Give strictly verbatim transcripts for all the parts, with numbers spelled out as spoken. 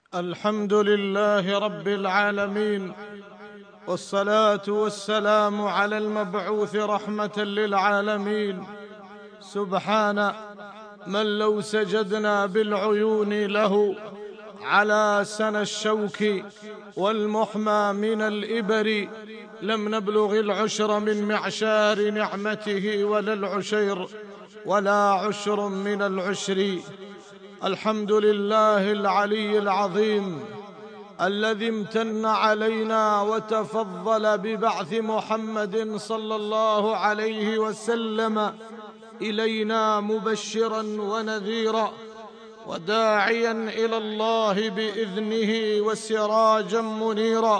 الحمد لله رب العالمين، والصلاة والسلام على المبعوث رحمة للعالمين. سبحان من لو سجدنا بالعيون له على سنى الشوك والمحمى من الإبر لم نبلغ العشر من معشار نعمته ولا العشير ولا عشر من العشر. الحمد لله العلي العظيم الذي امتن علينا وتفضل ببعث محمد صلى الله عليه وسلم إلينا مبشرا ونذيرا وداعيا إلى الله بإذنه وسراجا منيرا،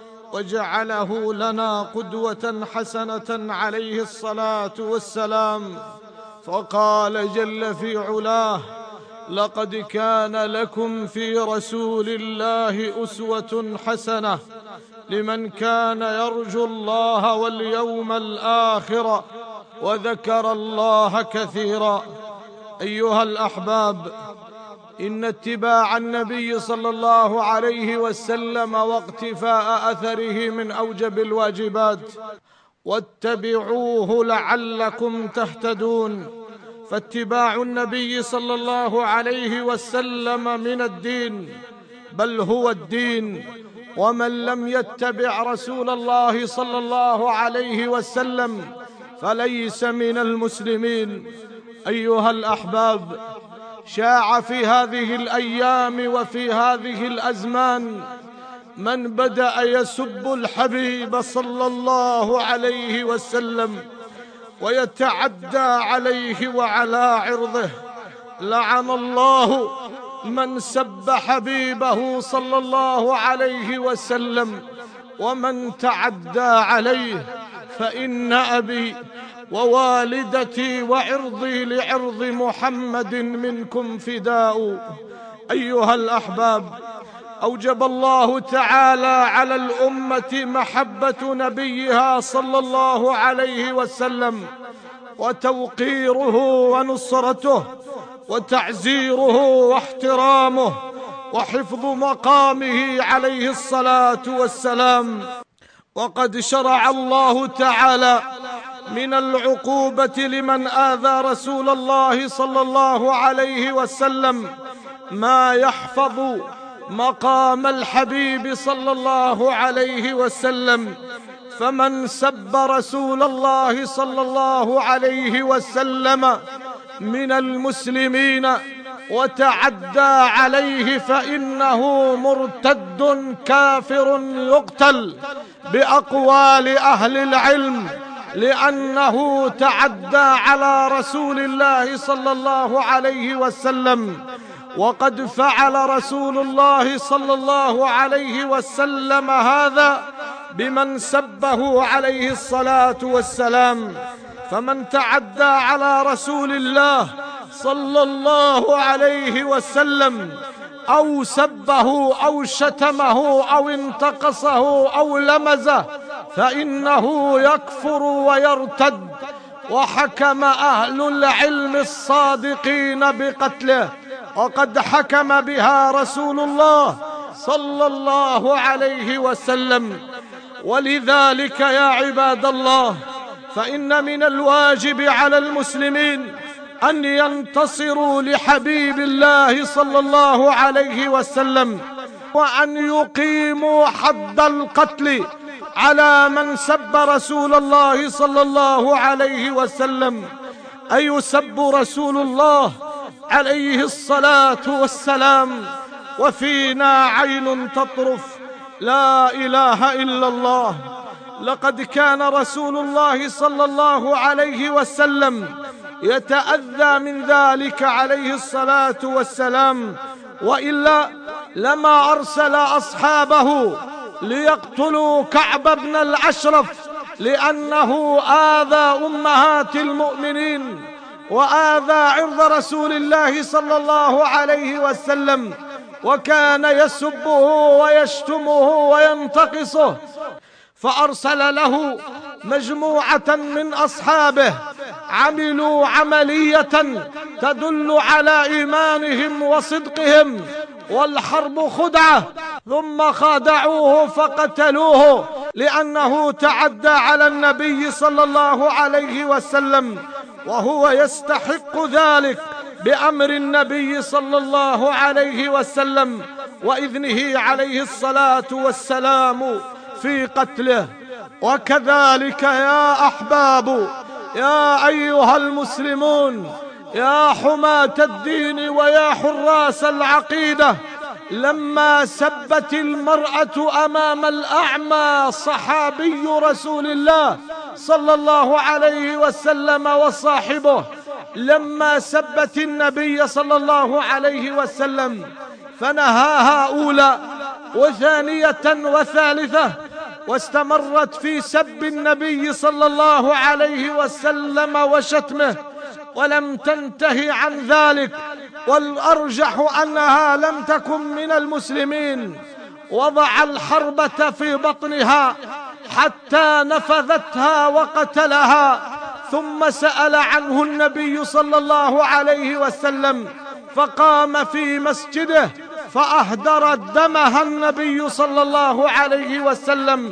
وجعله لنا قدوة حسنة عليه الصلاة والسلام. فقال جل في علاه: لقد كان لكم في رسول الله أسوة حسنة لمن كان يرجو الله واليوم الآخر وذكر الله كثيرا. أيها الأحباب، إن اتباع النبي صلى الله عليه وسلم واقتفاء أثره من أوجب الواجبات، واتبعوه لعلكم تهتدون. فاتباع النبي صلى الله عليه وسلم من الدين، بل هو الدين، ومن لم يتبع رسول الله صلى الله عليه وسلم فليس من المسلمين. أيها الأحباب، شاع في هذه الأيام وفي هذه الأزمان من بدأ يسب الحبيب صلى الله عليه وسلم ويتعدى عليه وعلى عرضه. لعن الله من سب حبيبه صلى الله عليه وسلم ومن تعدى عليه، فإن أبي ووالدتي وعرضي لعرض محمد منكم فداء. أيها الأحباب، أوجب الله تعالى على الأمة محبة نبيها صلى الله عليه وسلم وتوقيره ونصرته وتعزيره واحترامه وحفظ مقامه عليه الصلاة والسلام. وقد شرع الله تعالى من العقوبة لمن آذى رسول الله صلى الله عليه وسلم ما يحفظ مقام الحبيب صلى الله عليه وسلم. فمن سب رسول الله صلى الله عليه وسلم من المسلمين وتعدى عليه فإنه مرتد كافر يقتل بأقوال أهل العلم، لأنه تعدى على رسول الله صلى الله عليه وسلم. وقد فعل رسول الله صلى الله عليه وسلم هذا بمن سبه عليه الصلاة والسلام. فمن تعدى على رسول الله صلى الله عليه وسلم أو سبه أو شتمه أو انتقصه أو لمزه فإنه يكفر ويرتد، وحكم أهل العلم الصادقين بقتله، وقد حكم بها رسول الله صلى الله عليه وسلم. ولذلك يا عباد الله، فإن من الواجب على المسلمين أن ينتصروا لحبيب الله صلى الله عليه وسلم، وأن يقيموا حد القتل على من سب رسول الله صلى الله عليه وسلم. أي يسب رسول الله عليه الصلاة والسلام وفينا عين تطرف لا إله إلا الله. لقد كان رسول الله صلى الله عليه وسلم يتأذى من ذلك عليه الصلاة والسلام، وإلا لما أرسل أصحابه ليقتلوا كعب بن الأشرف، لأنه آذى أمهات المؤمنين وآذى عرض رسول الله صلى الله عليه وسلم، وكان يسبه ويشتمه وينتقصه. فأرسل له مجموعة من أصحابه عملوا عملية تدل على إيمانهم وصدقهم والحرب خدعة، ثم خادعوه فقتلوه لأنه تعدى على النبي صلى الله عليه وسلم، وهو يستحق ذلك بأمر النبي صلى الله عليه وسلم وإذنه عليه الصلاة والسلام في قتله. وكذلك يا أحباب، يا أيها المسلمون، يا حماة الدين ويا حراس العقيدة، لما سبت المرأة أمام الأعمى صحابي رسول الله صلى الله عليه وسلم وصاحبه، لما سبت النبي صلى الله عليه وسلم، فنهاها أولى وثانية وثالثة، واستمرت في سب النبي صلى الله عليه وسلم وشتمه، ولم تنتهي عن ذلك، والأرجح أنها لم تكن من المسلمين. وضع الحربة في بطنها حتى نفذتها وقتلها، ثم سأل عنه النبي صلى الله عليه وسلم، فقام في مسجده فأهدر دمها النبي صلى الله عليه وسلم،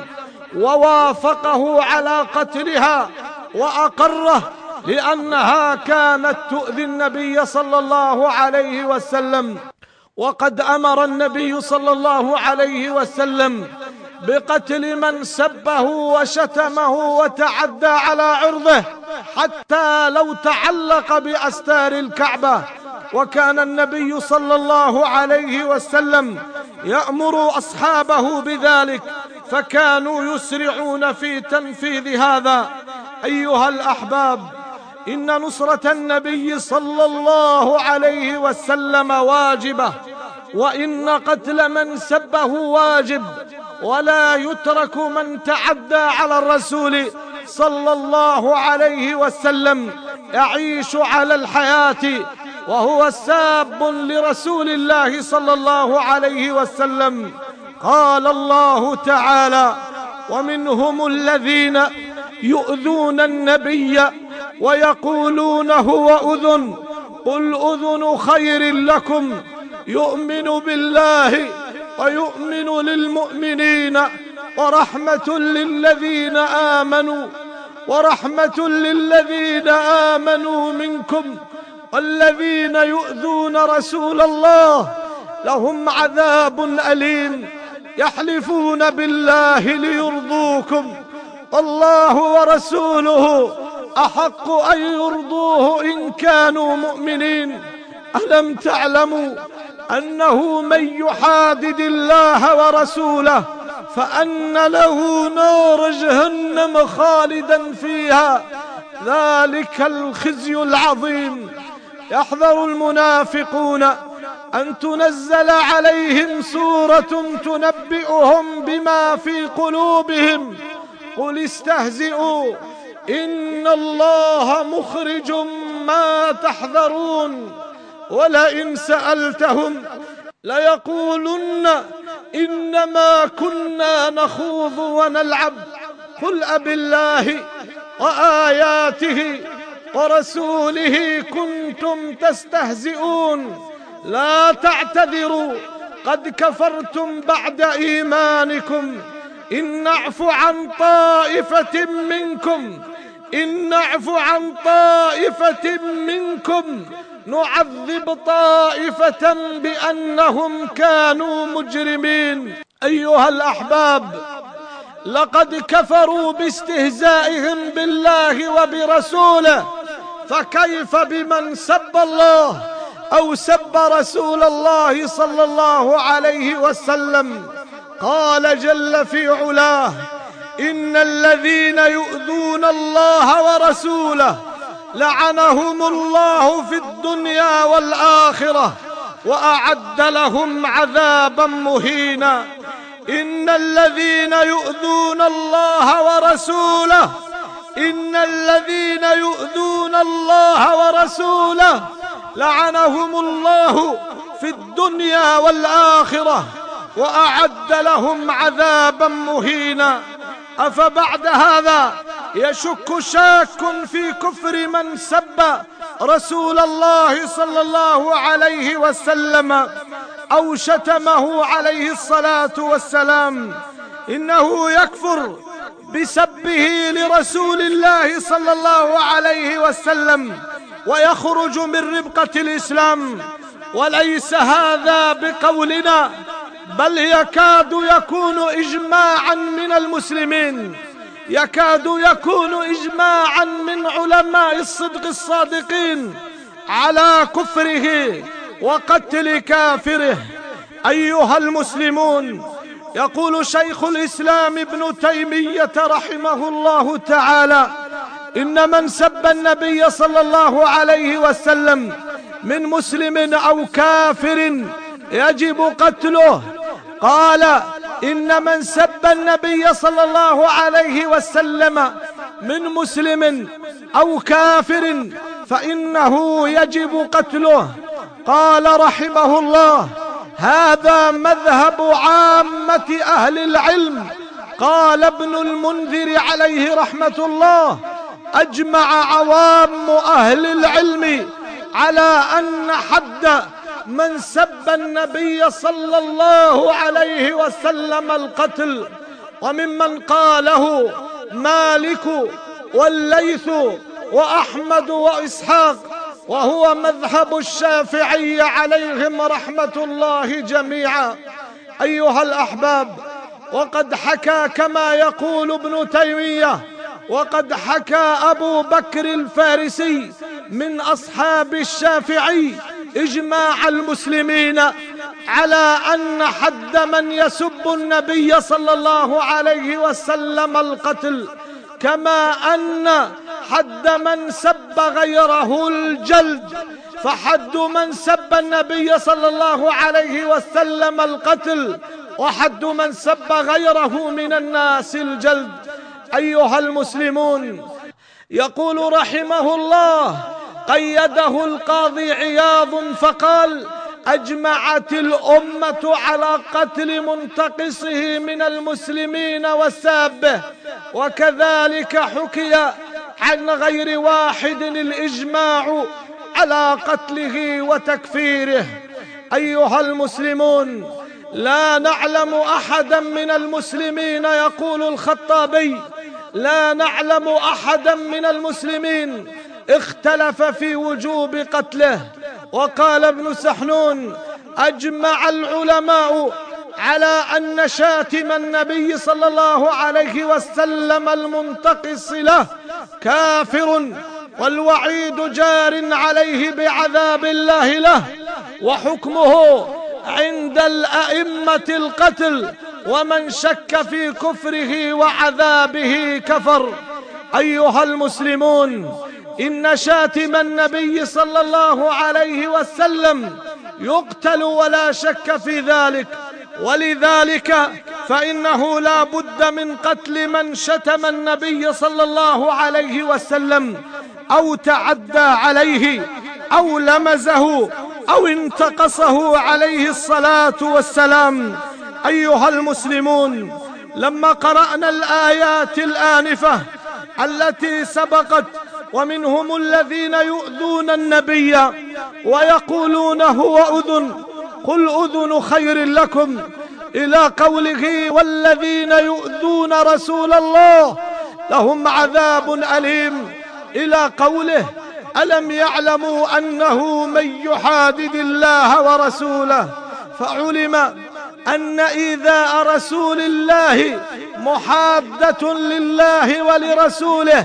ووافقه على قتلها وأقره، لأنها كانت تؤذي النبي صلى الله عليه وسلم. وقد أمر النبي صلى الله عليه وسلم بقتل من سبه وشتمه وتعدى على عرضه، حتى لو تعلق بأستار الكعبة. وكان النبي صلى الله عليه وسلم يأمر أصحابه بذلك، فكانوا يسرعون في تنفيذ هذا. أيها الأحباب، إن نصرة النبي صلى الله عليه وسلم واجبة، وإن قتل من سبه واجب، ولا يترك من تعدى على الرسول صلى الله عليه وسلم يعيش على الحياة وهو ساب لرسول الله صلى الله عليه وسلم. قال الله تعالى: ومنهم الذين يؤذون النبي ويقولون هو أذن، قل أذن خير لكم يؤمن بالله ويؤمن للمؤمنين ورحمة للذين آمنوا ورحمة للذين آمنوا منكم، والذين يؤذون رسول الله لهم عذاب أليم، يحلفون بالله ليرضوكم والله ورسوله أحق أن يرضوه إن كانوا مؤمنين. ألم تعلموا أنه من يحادد الله ورسوله فأن له نار جهنم خالدا فيها، ذلك الخزي العظيم. يحذر المنافقون أن تنزل عليهم سورة تنبئهم بما في قلوبهم، قل استهزئوا إن الله مخرج ما تحذرون. ولئن سألتهم ليقولن إنما كنا نخوض ونلعب، قل أبالله وآياته ورسوله كنتم تستهزئون، لا تعتذروا قد كفرتم بعد إيمانكم، إن نعف عن طائفة منكم إن نعف عن طائفة منكم نعذب طائفة بأنهم كانوا مجرمين. أيها الأحباب، لقد كفروا باستهزائهم بالله وبرسوله، فكيف بمن سب الله أو سب رسول الله صلى الله عليه وسلم؟ قال جل في علاه: إن الذين يؤذون الله ورسوله لعنهم الله في الدنيا والآخرة وأعد لهم عذابا مهينا. إن الذين يؤذون الله ورسوله إن الذين يؤذون الله ورسوله لعنهم الله في الدنيا والآخرة وأعد لهم عذابا مهينا. أفبعد هذا يشك شاك في كفر من سب رسول الله صلى الله عليه وسلم أو شتمه عليه الصلاة والسلام إنه يكفر بسبه لرسول الله صلى الله عليه وسلم ويخرج من ربقة الإسلام. وليس هذا بقولنا، بل يكاد يكون إجماعا من المسلمين، يكاد يكون إجماعا من علماء الصدق الصادقين على كفره وقتل كافره. أيها المسلمون، يقول شيخ الإسلام ابن تيمية رحمه الله تعالى: إن من سب النبي صلى الله عليه وسلم من مسلم أو كافر يجب قتله. قال: إن من سب النبي صلى الله عليه وسلم من مسلم أو كافر فإنه يجب قتله. قال رحمه الله: هذا مذهب عامة أهل العلم. قال ابن المنذر عليه رحمة الله: أجمع عوام أهل العلم على أن حد من سب النبي صلى الله عليه وسلم القتل. وممن قاله مالك والليث وأحمد وإسحاق، وهو مذهب الشافعي عليهم رحمة الله جميعا. أيها الأحباب، وقد حكى كما يقول ابن تيمية، وقد حكى أبو بكر الفارسي من أصحاب الشافعي إجماع المسلمين على أن حد من يسب النبي صلى الله عليه وسلم القتل، كما أن حد من سب غيره الجلد، فحد من سب النبي صلى الله عليه وسلم القتل، وحد من سب غيره من الناس الجلد. أيها المسلمون، يقول رحمه الله: قيده القاضي عياض فقال: أجمعت الأمة على قتل منتقصه من المسلمين وسابه. وكذلك حكي عن غير واحد الإجماع على قتله وتكفيره. أيها المسلمون، لا نعلم أحدا من المسلمين، يقول الخطابي، لا نعلم أحدا من المسلمين اختلف في وجوب قتله. وقال ابن سحنون: أجمع العلماء على أن شاتم النبي صلى الله عليه وسلم المنتقص له كافر، والوعيد جار عليه بعذاب الله له، وحكمه عند الأئمة القتل، ومن شك في كفره وعذابه كفر. أيها المسلمون، إن شاتم النبي صلى الله عليه وسلم يقتل ولا شك في ذلك، ولذلك فإنه لا بد من قتل من شتم النبي صلى الله عليه وسلم أو تعدى عليه أو لمزه أو انتقصه عليه الصلاة والسلام. أيها المسلمون، لما قرأنا الآيات الآنفة التي سبقت: ومنهم الذين يؤذون النبي ويقولون هو أذن قل أذن خير لكم، إلى قوله: والذين يؤذون رسول الله لهم عذاب أليم، إلى قوله: ألم يعلموا أنه من يحادد الله ورسوله فعلم أن إيذاء رسول الله محادة لله ولرسوله،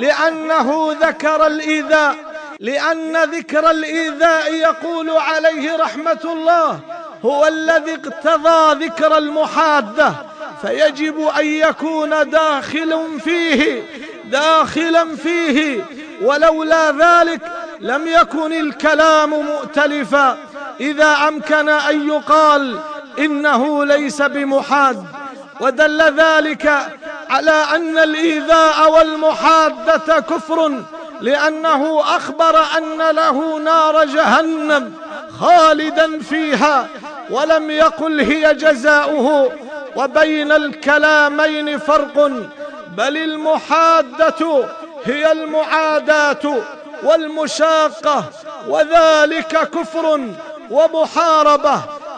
لأنه ذكر الإيذاء، لأن ذكر الإيذاء يقول عليه رحمة الله هو الذي اقتضى ذكر المحادة، فيجب أن يكون داخل فيه داخلا فيه، ولولا ذلك لم يكن الكلام مؤتلفا إذا أمكن أن يقال إنه ليس بمحاد. ودل ذلك على أن الإيذاء والمحادة كفر، لأنه أخبر أن له نار جهنم خالدا فيها، ولم يقل هي جزاؤه. وبين الكلامين فرق، بل المحادة هي المعاداة والمشاقة، وذلك كفر ومحاربة.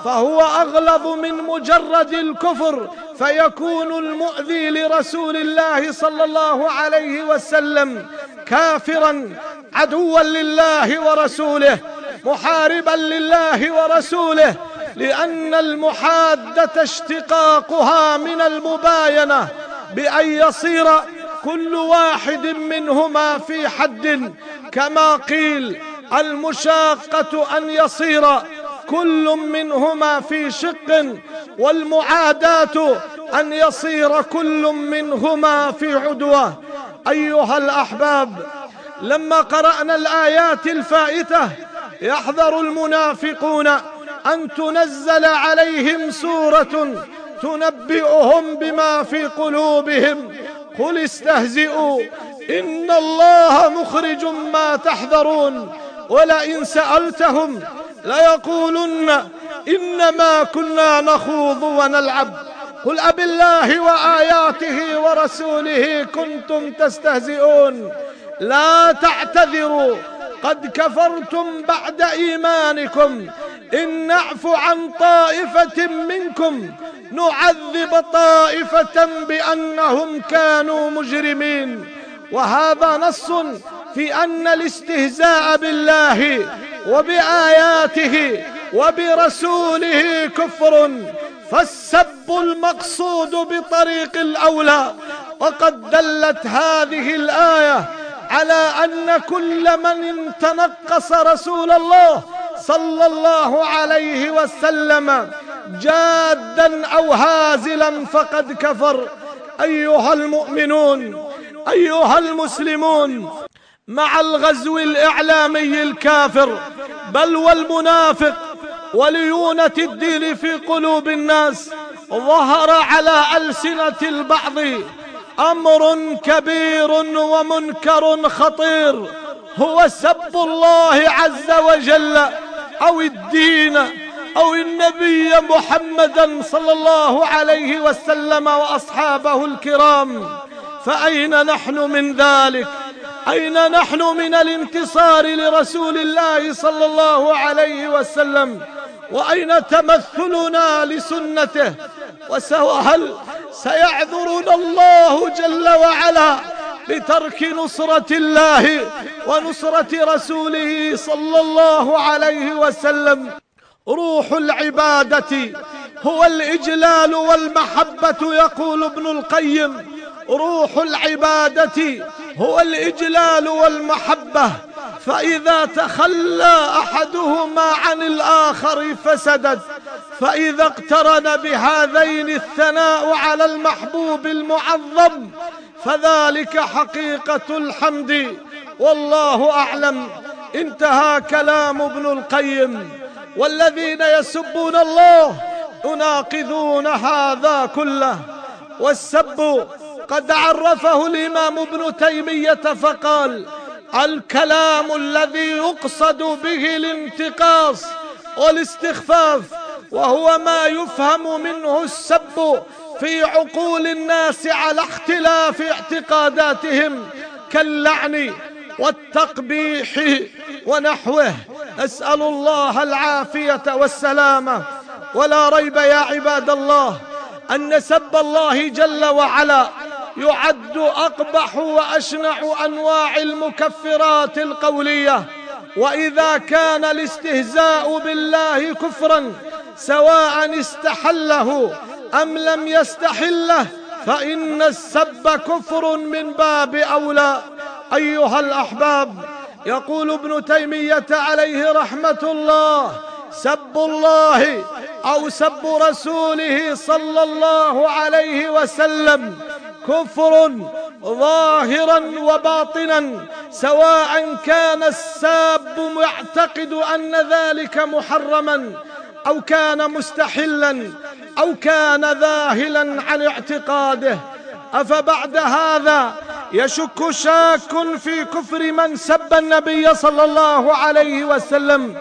فهو أغلظ من مجرد الكفر، فيكون المؤذي لرسول الله صلى الله عليه وسلم كافرا عدوا لله ورسوله، محاربا لله ورسوله، لأن المحادة اشتقاقها من المباينة بأن يصير كل واحد منهما في حد، كما قيل المشاقة أن يصير كل منهما في شق، والمعاداة أن يصير كل منهما في عدوة. أيها الأحباب، لما قرأنا الآيات الفائتة يحذر المنافقون أن تنزل عليهم سورة تنبئهم بما في قلوبهم، قل استهزئوا إن الله مخرج ما تحذرون، ولئن سألتهم ليقولن إنما كنا نخوض ونلعب، قل أبالله وآياته ورسوله كنتم تستهزئون، لا تعتذروا قد كفرتم بعد إيمانكم، إن نعف عن طائفة منكم نعذب طائفة بأنهم كانوا مجرمين. وهذا نص في أن الاستهزاء بالله وبآياته وبرسوله كفر، فالسب المقصود بطريق الأولى. وقد دلت هذه الآية على أن كل من تنقص رسول الله صلى الله عليه وسلم جادا أو هازلا فقد كفر. أيها المؤمنون، أيها المسلمون، مع الغزو الإعلامي الكافر بل والمنافق وليونة الدين في قلوب الناس، ظهر على ألسنة البعض أمر كبير ومنكر خطير، هو سب الله عز وجل أو الدين أو النبي محمدا صلى الله عليه وسلم وأصحابه الكرام. فأين نحن من ذلك؟ أين نحن من الانتصار لرسول الله صلى الله عليه وسلم؟ وأين تمثلنا لسنته؟ وهل سيعذرنا الله جل وعلا بترك نصرة الله ونصرة رسوله صلى الله عليه وسلم؟ روح العبادة هو الإجلال والمحبة، يقول ابن القيم: روح العبادة هو الإجلال والمحبة، فإذا تخلى أحدهما عن الآخر فسدت، فإذا اقترن بهذين الثناء على المحبوب المعظم فذلك حقيقة الحمد، والله أعلم. انتهى كلام ابن القيم. والذين يسبون الله يناقضون هذا كله. والسب قد عرفه الإمام ابن تيمية فقال: الكلام الذي يقصد به الانتقاص والاستخفاف، وهو ما يفهم منه السب في عقول الناس على اختلاف اعتقاداتهم كاللعن والتقبيح ونحوه. نسأل الله العافية والسلامة. ولا ريب يا عباد الله أن سب الله جل وعلا يعد أقبح وأشنع أنواع المكفرات القولية. وإذا كان الاستهزاء بالله كفرا سواء استحله أم لم يستحله، فإن السب كفر من باب أولى. أيها الأحباب، يقول ابن تيمية عليه رحمة الله: سب الله أو سب رسوله صلى الله عليه وسلم كفر ظاهرا وباطنا، سواء كان الساب يعتقد أن ذلك محرما أو كان مستحلا أو كان ذاهلا عن اعتقاده. أفبعد هذا يشك شاك في كفر من سب النبي صلى الله عليه وسلم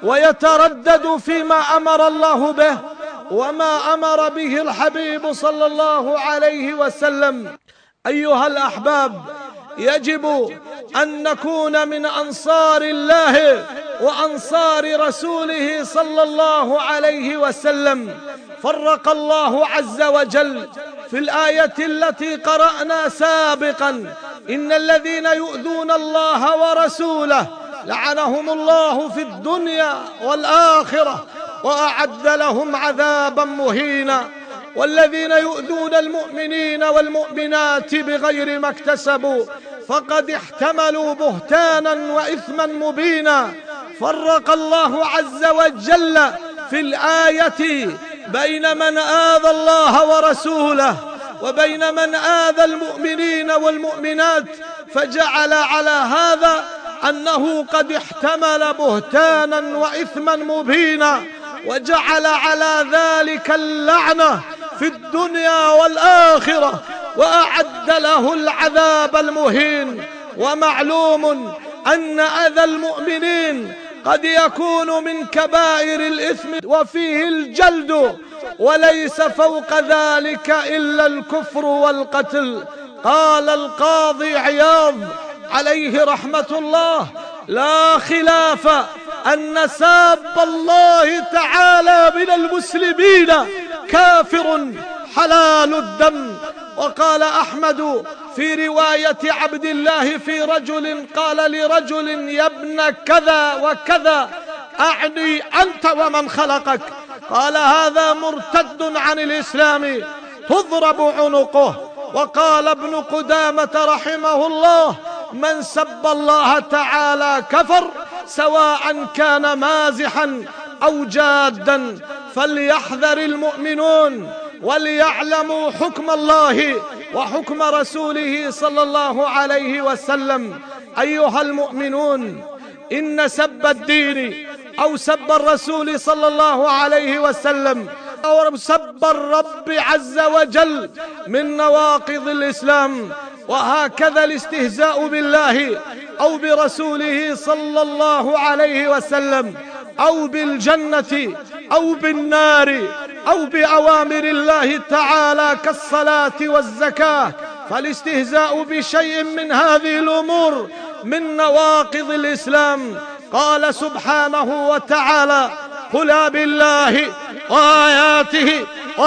ويتردد فيما أمر الله به وما أمر به الحبيب صلى الله عليه وسلم؟ أيها الأحباب، يجب أن نكون من أنصار الله وأنصار رسوله صلى الله عليه وسلم. فرق الله عز وجل في الآية التي قرأنا سابقا: إن الذين يؤذون الله ورسوله لعنهم الله في الدنيا والآخرة وأعد لهم عذابا مهينا. والذين يؤذون المؤمنين والمؤمنات بغير ما اكتسبوا فقد احتملوا بهتانا وإثما مبينا. فرق الله عز وجل في الآية بين من آذى الله ورسوله وبين من آذى المؤمنين والمؤمنات، فجعل على هذا أنه قد احتمل بهتانا وإثما مبينا، وجعل على ذلك اللعنة في الدنيا والآخرة وأعد له العذاب المهين. ومعلوم أن أذى المؤمنين قد يكون من كبائر الإثم وفيه الجلد، وليس فوق ذلك إلا الكفر والقتل. قال القاضي عياض عليه رحمة الله: لا خلاف أن ساب الله تعالى من المسلمين كافر حلال الدم. وقال أحمد في رواية عبد الله في رجل قال لرجل: يا ابن كذا وكذا، أعني أنت ومن خلقك. قال: هذا مرتد عن الإسلام تضرب عنقه. وقال ابن قدامة رحمه الله: من سب الله تعالى كفر، سواء كان مازحا أو جادا. فليحذر المؤمنون وليعلموا حكم الله وحكم رسوله صلى الله عليه وسلم. أيها المؤمنون، إن سب الدين أو سب الرسول صلى الله عليه وسلم أو سب الرب عز وجل من نواقض الإسلام. وهكذا الاستهزاء بالله أو برسوله صلى الله عليه وسلم أو بالجنة أو بالنار أو بأوامر الله تعالى كالصلاة والزكاة. فالاستهزاء بشيء من هذه الأمور من نواقض الإسلام. قال سبحانه وتعالى: قل بالله وآياته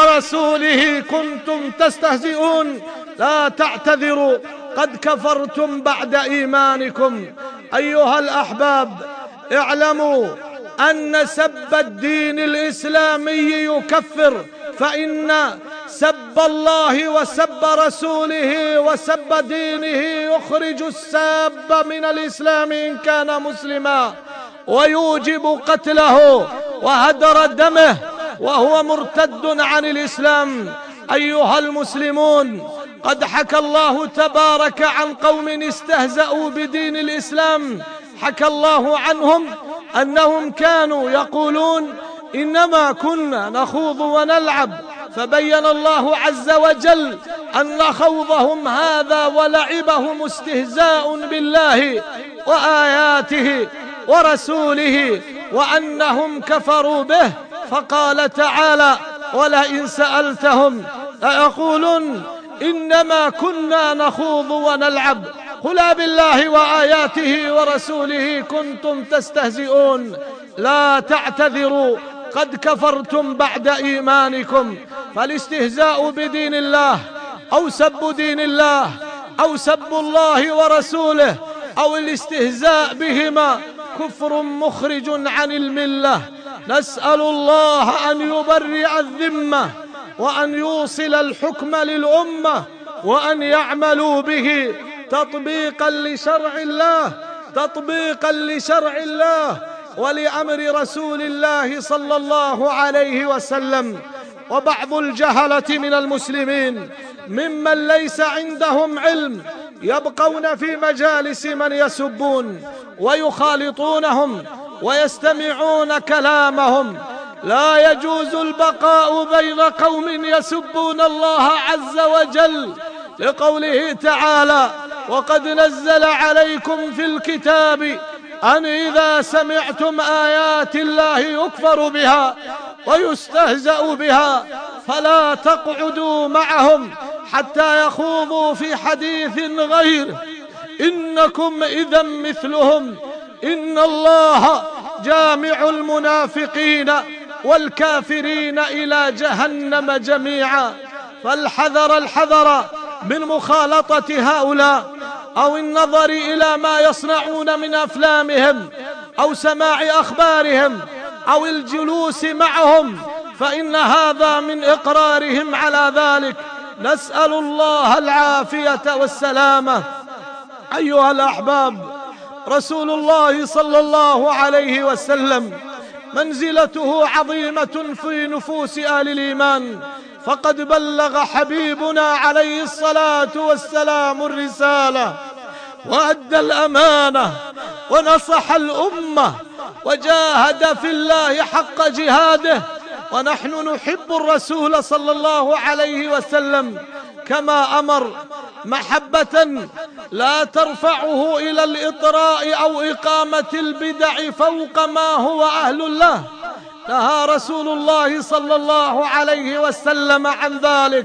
ورسوله كنتم تستهزئون لا تعتذروا قد كفرتم بعد إيمانكم. أيها الأحباب، اعلموا أن سب الدين الإسلامي يكفر، فإن سب الله وسب رسوله وسب دينه يخرج الساب من الإسلام إن كان مسلما، ويوجب قتله وهدر دمه وهو مرتد عن الإسلام. أيها المسلمون، قد حكى الله تبارك عن قوم استهزأوا بدين الإسلام. حكى الله عنهم أنهم كانوا يقولون: إنما كنا نخوض ونلعب، فبين الله عز وجل أن خوضهم هذا ولعبهم استهزاء بالله وآياته ورسوله وأنهم كفروا به. فقال تعالى: ولئن سألتهم ليقولن إنما كنا نخوض ونلعب قل بالله وآياته ورسوله كنتم تستهزئون لا تعتذروا قد كفرتم بعد إيمانكم. فالاستهزاء بدين الله أو سب دين الله أو سب الله ورسوله أو الاستهزاء بهما كفر مخرج عن الملة. نسأل الله أن يبرئ الذمة وأن يوصل الحكم للأمة وأن يعملوا به تطبيقا لشرع الله تطبيقا لشرع الله ولأمر رسول الله صلى الله عليه وسلم. وبعض الجهلة من المسلمين ممن ليس عندهم علم يبقون في مجالس من يسبون ويخالطونهم ويستمعون كلامهم. لا يجوز البقاء بين قوم يسبون الله عز وجل، لقوله تعالى: وقد نزل عليكم في الكتاب أن إذا سمعتم آيات الله يكفر بها ويستهزأ بها فلا تقعدوا معهم حتى يخوضوا في حديث غيره إنكم إذا مثلهم. إن الله جامع المنافقين والكافرين إلى جهنم جميعا. فالحذر الحذر من مخالطة هؤلاء أو النظر إلى ما يصنعون من أفلامهم أو سماع أخبارهم أو الجلوس معهم، فإن هذا من إقرارهم على ذلك. نسأل الله العافية والسلامة. أيها الأحباب، رسول الله صلى الله عليه وسلم منزلته عظيمة في نفوس آل الإيمان، فقد بلغ حبيبنا عليه الصلاة والسلام الرسالة وأدى الأمانة ونصح الأمة وجاهد في الله حق جهاده، ونحن نحب الرسول صلى الله عليه وسلم كما أمر محبة لا ترفعه إلى الإطراء أو إقامة البدع فوق ما هو أهل له. نهى رسول الله صلى الله عليه وسلم عن ذلك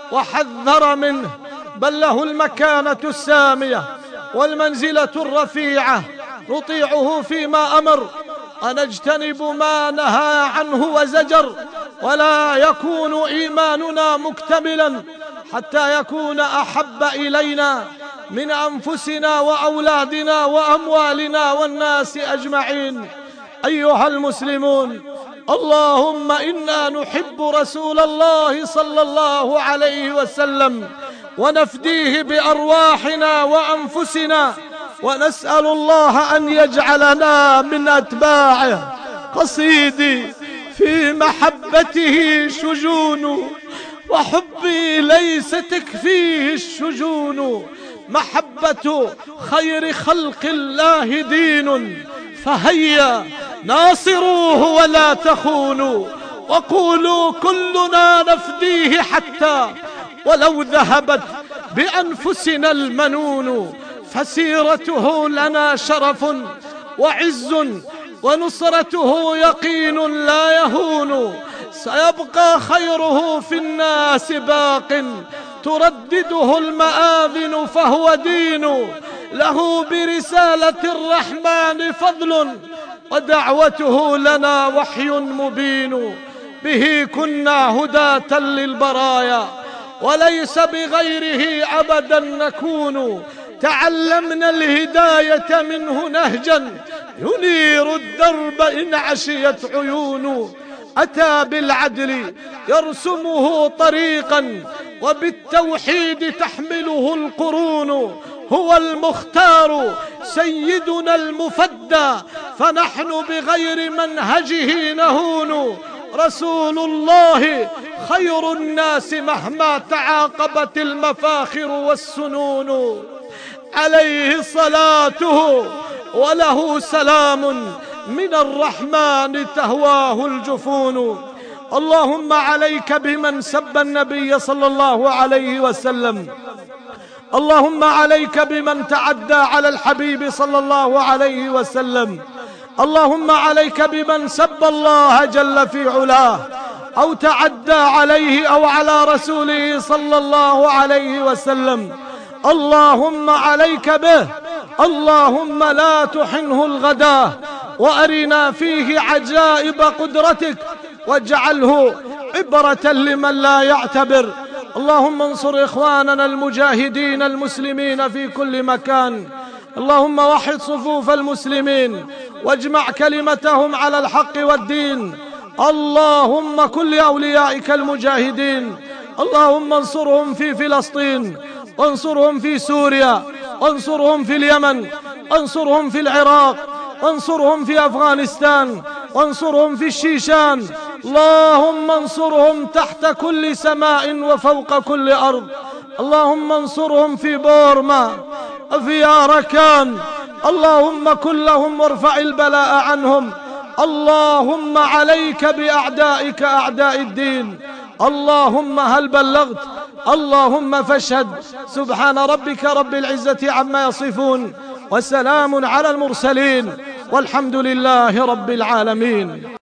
وحذر منه، بل له المكانة السامية والمنزلة الرفيعة. نطيعه فيما أمر ونجتنب ما نهى عنه وزجر، ولا يكون إيماننا مكتملا حتى يكون أحب إلينا من أنفسنا وأولادنا وأموالنا والناس أجمعين. أيها المسلمون، اللهم إنا نحب رسول الله صلى الله عليه وسلم ونفديه بأرواحنا وأنفسنا، ونسأل الله أن يجعلنا من أتباعه. قصيدي في محبته شجون، وحبي ليس تكفيه الشجون. محبة خير خلق الله دين، فهيا ناصروه ولا تخونوا، وقولوا كلنا نفديه حتى ولو ذهبت بأنفسنا المنون. فسيرته لنا شرف وعز، ونصرته يقين لا يهون. سيبقى خيره في الناس باق، تردده المآذن فهو دين. له برسالة الرحمن فضل، ودعوته لنا وحي مبين. به كنا هداة للبرايا، وليس بغيره أبدا نكون. تعلمنا الهداية منه نهجا ينير الدرب إن عشيت عيون. أتى بالعدل يرسمه طريقا، وبالتوحيد تحمله القرون. هو المختار سيدنا المفدى، فنحن بغير منهجه نهون. رسول الله خير الناس مهما تعاقبت المفاخر والسنون. عليه صلاته وله سلام من الرحمن تهواه الجفون. اللهم عليك بمن سب النبي صلى الله عليه وسلم. اللهم عليك بمن تعدى على الحبيب صلى الله عليه وسلم. اللهم عليك بمن سب الله جل في علاه، أو تعدى عليه أو على رسوله صلى الله عليه وسلم. اللهم عليك به. اللهم لا تحنه الغداه، وأرنا فيه عجائب قدرتك، واجعله عبرة لمن لا يعتبر. اللهم انصر إخواننا المجاهدين المسلمين في كل مكان. اللهم وحد صفوف المسلمين، واجمع كلمتهم على الحق والدين. اللهم كن لأوليائك المجاهدين. اللهم انصرهم في فلسطين، وانصرهم في سوريا، وانصرهم في اليمن، وانصرهم في العراق، وانصرهم في أفغانستان، وانصرهم في الشيشان. اللهم انصرهم تحت كل سماء وفوق كل أرض. اللهم انصرهم في بورما وفي أراكان. اللهم كن لهم وارفع البلاء عنهم. اللهم عليك بأعدائك أعداء الدين. اللهم هل بلغت؟ اللهم فاشهد. سبحان ربك رب العزة عما يصفون، وسلام على المرسلين، والحمد لله رب العالمين.